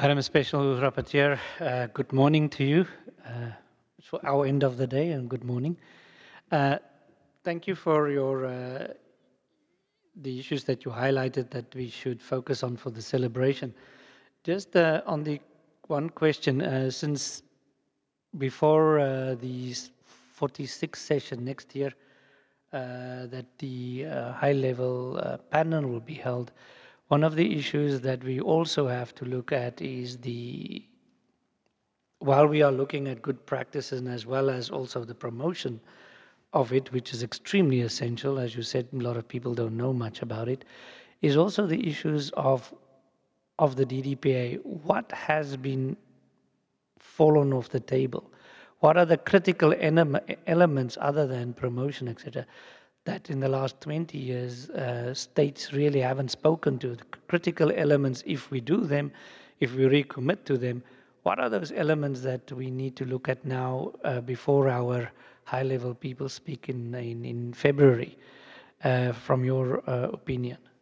Madam Special Rapporteur, good morning to you. It's for our end of the day, and good morning. Uh, Thank you for your the issues that you highlighted that we should focus on for the celebration. Just on the one question, since before the 46th session next year, that the high-level panel will be held, one of the issues that we also have to look at is while we are looking at good practices and as well as also the promotion of it, which is extremely essential, as you said, a lot of people don't know much about it, is also the issues of the DDPA. What has been fallen off the table? What are the critical elements other than promotion, etc., that in the last 20 years states really haven't spoken to? The critical elements, if we do them, if we recommit to them, what are those elements that we need to look at now before our high-level people speak in February, from your opinion?